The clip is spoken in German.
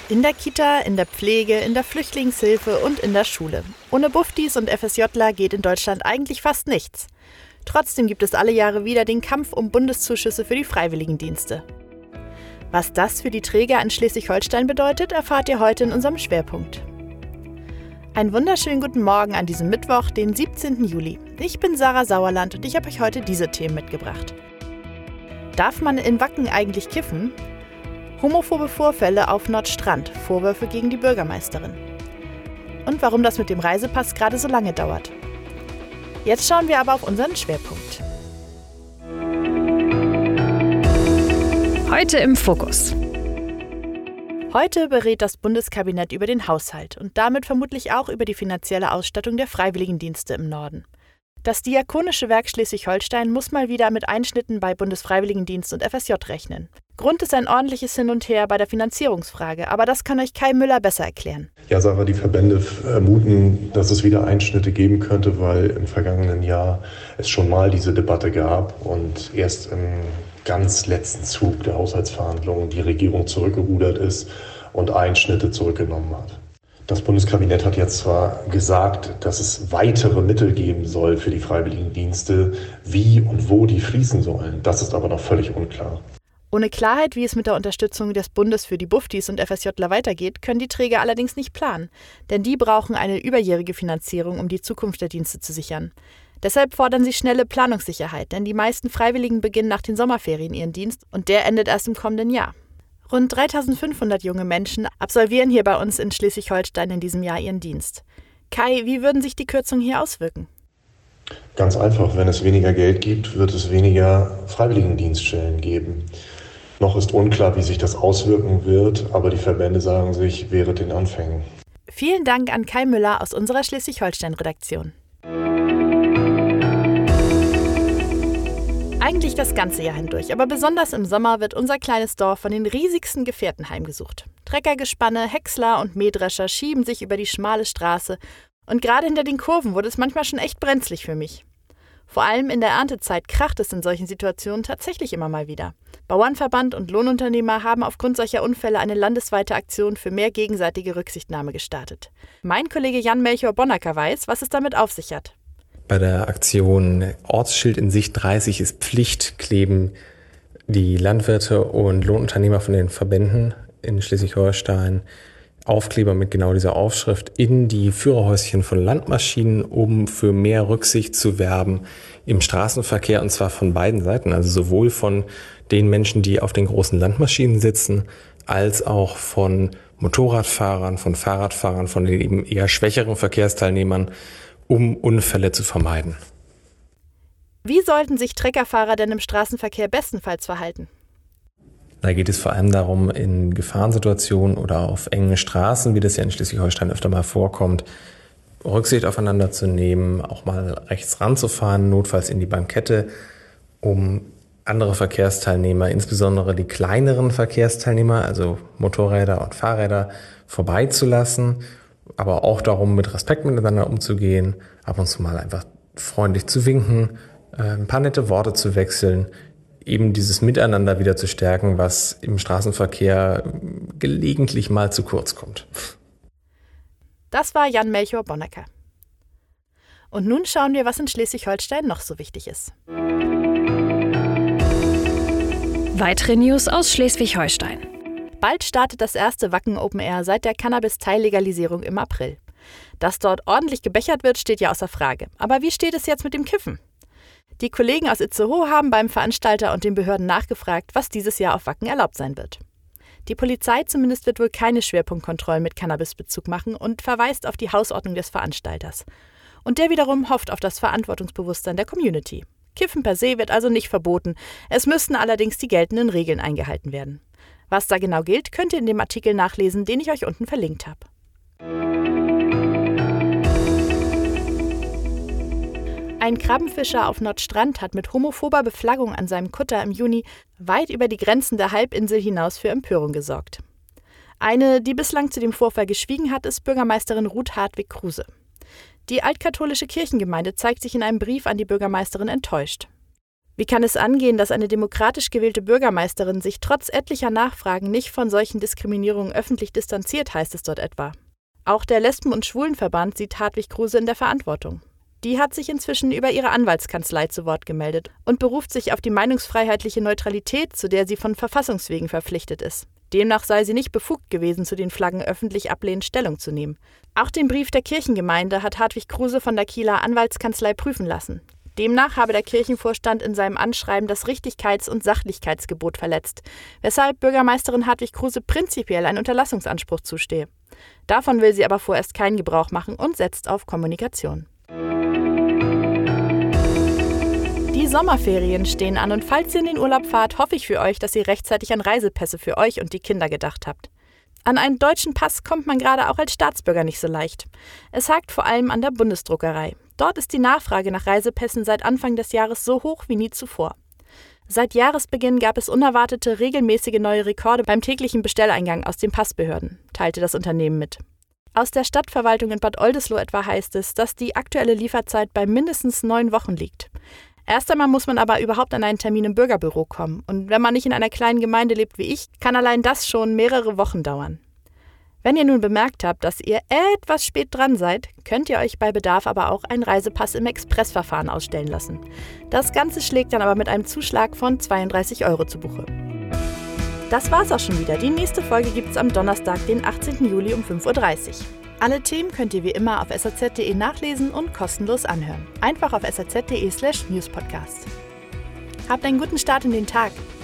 In der Kita, in der Pflege, in der Flüchtlingshilfe und in der Schule. Ohne Buftis und FSJler geht in Deutschland eigentlich fast nichts. Trotzdem gibt es alle Jahre wieder den Kampf um Bundeszuschüsse für die Freiwilligendienste. Was das für die Träger in Schleswig-Holstein bedeutet, erfahrt ihr heute in unserem Schwerpunkt. Einen wunderschönen guten Morgen an diesem Mittwoch, den 17. Juli. Ich bin Sarah Sauerland und ich habe euch heute diese Themen mitgebracht. Darf man in Wacken eigentlich kiffen? Homophobe Vorfälle auf Nordstrand, Vorwürfe gegen die Bürgermeisterin. Und warum das mit dem Reisepass gerade so lange dauert. Jetzt schauen wir aber auf unseren Schwerpunkt. Heute im Fokus. Heute berät das Bundeskabinett über den Haushalt und damit vermutlich auch über die finanzielle Ausstattung der Freiwilligendienste im Norden. Das Diakonische Werk Schleswig-Holstein muss mal wieder mit Einschnitten bei Bundesfreiwilligendienst und FSJ rechnen. Grund ist ein ordentliches Hin und Her bei der Finanzierungsfrage, aber das kann euch Kai Müller besser erklären. Ja, Sarah, die Verbände vermuten, dass es wieder Einschnitte geben könnte, weil im vergangenen Jahr es schon mal diese Debatte gab und erst im ganz letzten Zug der Haushaltsverhandlungen die Regierung zurückgerudert ist und Einschnitte zurückgenommen hat. Das Bundeskabinett hat jetzt zwar gesagt, dass es weitere Mittel geben soll für die Freiwilligendienste, wie und wo die fließen sollen. Das ist aber noch völlig unklar. Ohne Klarheit, wie es mit der Unterstützung des Bundes für die Buftis und FSJler weitergeht, können die Träger allerdings nicht planen. Denn die brauchen eine überjährige Finanzierung, um die Zukunft der Dienste zu sichern. Deshalb fordern sie schnelle Planungssicherheit, denn die meisten Freiwilligen beginnen nach den Sommerferien ihren Dienst und der endet erst im kommenden Jahr. Rund 3.500 junge Menschen absolvieren hier bei uns in Schleswig-Holstein in diesem Jahr ihren Dienst. Kai, wie würden sich die Kürzungen hier auswirken? Ganz einfach, wenn es weniger Geld gibt, wird es weniger Freiwilligendienststellen geben. Noch ist unklar, wie sich das auswirken wird, aber die Verbände sagen sich, während den Anfängen. Vielen Dank an Kai Müller aus unserer Schleswig-Holstein-Redaktion. Eigentlich das ganze Jahr hindurch, aber besonders im Sommer wird unser kleines Dorf von den riesigsten Gefährten heimgesucht. Treckergespanne, Häcksler und Mähdrescher schieben sich über die schmale Straße und gerade hinter den Kurven wurde es manchmal schon echt brenzlig für mich. Vor allem in der Erntezeit kracht es in solchen Situationen tatsächlich immer mal wieder. Bauernverband und Lohnunternehmer haben aufgrund solcher Unfälle eine landesweite Aktion für mehr gegenseitige Rücksichtnahme gestartet. Mein Kollege Jan-Melchior Bonnacker weiß, was es damit auf sich hat. Bei der Aktion Ortsschild in Sicht 30 ist Pflicht, kleben die Landwirte und Lohnunternehmer von den Verbänden in Schleswig-Holstein Aufkleber mit genau dieser Aufschrift in die Führerhäuschen von Landmaschinen, um für mehr Rücksicht zu werben im Straßenverkehr, und zwar von beiden Seiten, also sowohl von den Menschen, die auf den großen Landmaschinen sitzen, als auch von Motorradfahrern, von Fahrradfahrern, von den eben eher schwächeren Verkehrsteilnehmern, um Unfälle zu vermeiden. Wie sollten sich Treckerfahrer denn im Straßenverkehr bestenfalls verhalten? Da geht es vor allem darum, in Gefahrensituationen oder auf engen Straßen, wie das ja in Schleswig-Holstein öfter mal vorkommt, Rücksicht aufeinander zu nehmen, auch mal rechts ranzufahren, notfalls in die Bankette, um andere Verkehrsteilnehmer, insbesondere die kleineren Verkehrsteilnehmer, also Motorräder und Fahrräder, vorbeizulassen, aber auch darum, mit Respekt miteinander umzugehen, ab und zu mal einfach freundlich zu winken, ein paar nette Worte zu wechseln, eben dieses Miteinander wieder zu stärken, was im Straßenverkehr gelegentlich mal zu kurz kommt. Das war Jan-Melchior Bonnacker. Und nun schauen wir, was in Schleswig-Holstein noch so wichtig ist. Weitere News aus Schleswig-Holstein. Bald startet das erste Wacken Open Air seit der Cannabis-Teillegalisierung im April. Dass dort ordentlich gebechert wird, steht ja außer Frage. Aber wie steht es jetzt mit dem Kiffen? Die Kollegen aus Itzehoe haben beim Veranstalter und den Behörden nachgefragt, was dieses Jahr auf Wacken erlaubt sein wird. Die Polizei zumindest wird wohl keine Schwerpunktkontrollen mit Cannabisbezug machen und verweist auf die Hausordnung des Veranstalters. Und der wiederum hofft auf das Verantwortungsbewusstsein der Community. Kiffen per se wird also nicht verboten, es müssten allerdings die geltenden Regeln eingehalten werden. Was da genau gilt, könnt ihr in dem Artikel nachlesen, den ich euch unten verlinkt habe. Ein Krabbenfischer auf Nordstrand hat mit homophober Beflaggung an seinem Kutter im Juni weit über die Grenzen der Halbinsel hinaus für Empörung gesorgt. Eine, die bislang zu dem Vorfall geschwiegen hat, ist Bürgermeisterin Ruth Hartwig-Kruse. Die altkatholische Kirchengemeinde zeigt sich in einem Brief an die Bürgermeisterin enttäuscht. Wie kann es angehen, dass eine demokratisch gewählte Bürgermeisterin sich trotz etlicher Nachfragen nicht von solchen Diskriminierungen öffentlich distanziert, heißt es dort etwa. Auch der Lesben- und Schwulenverband sieht Hartwig Kruse in der Verantwortung. Die hat sich inzwischen über ihre Anwaltskanzlei zu Wort gemeldet und beruft sich auf die meinungsfreiheitliche Neutralität, zu der sie von Verfassungswegen verpflichtet ist. Demnach sei sie nicht befugt gewesen, zu den Flaggen öffentlich ablehnend Stellung zu nehmen. Auch den Brief der Kirchengemeinde hat Hartwig Kruse von der Kieler Anwaltskanzlei prüfen lassen. Demnach habe der Kirchenvorstand in seinem Anschreiben das Richtigkeits- und Sachlichkeitsgebot verletzt, weshalb Bürgermeisterin Hartwig Kruse prinzipiell ein Unterlassungsanspruch zustehe. Davon will sie aber vorerst keinen Gebrauch machen und setzt auf Kommunikation. Die Sommerferien stehen an und falls ihr in den Urlaub fahrt, hoffe ich für euch, dass ihr rechtzeitig an Reisepässe für euch und die Kinder gedacht habt. An einen deutschen Pass kommt man gerade auch als Staatsbürger nicht so leicht. Es hakt vor allem an der Bundesdruckerei. Dort ist die Nachfrage nach Reisepässen seit Anfang des Jahres so hoch wie nie zuvor. Seit Jahresbeginn gab es unerwartete, regelmäßige neue Rekorde beim täglichen Bestelleingang aus den Passbehörden, teilte das Unternehmen mit. Aus der Stadtverwaltung in Bad Oldesloe etwa heißt es, dass die aktuelle Lieferzeit bei mindestens 9 Wochen liegt. Erst einmal muss man aber überhaupt an einen Termin im Bürgerbüro kommen. Und wenn man nicht in einer kleinen Gemeinde lebt wie ich, kann allein das schon mehrere Wochen dauern. Wenn ihr nun bemerkt habt, dass ihr etwas spät dran seid, könnt ihr euch bei Bedarf aber auch einen Reisepass im Expressverfahren ausstellen lassen. Das Ganze schlägt dann aber mit einem Zuschlag von 32 € zu Buche. Das war's auch schon wieder. Die nächste Folge gibt's am Donnerstag, den 18. Juli um 5:30 Uhr. Alle Themen könnt ihr wie immer auf saz.de nachlesen und kostenlos anhören. Einfach auf saz.de/newspodcast. Habt einen guten Start in den Tag.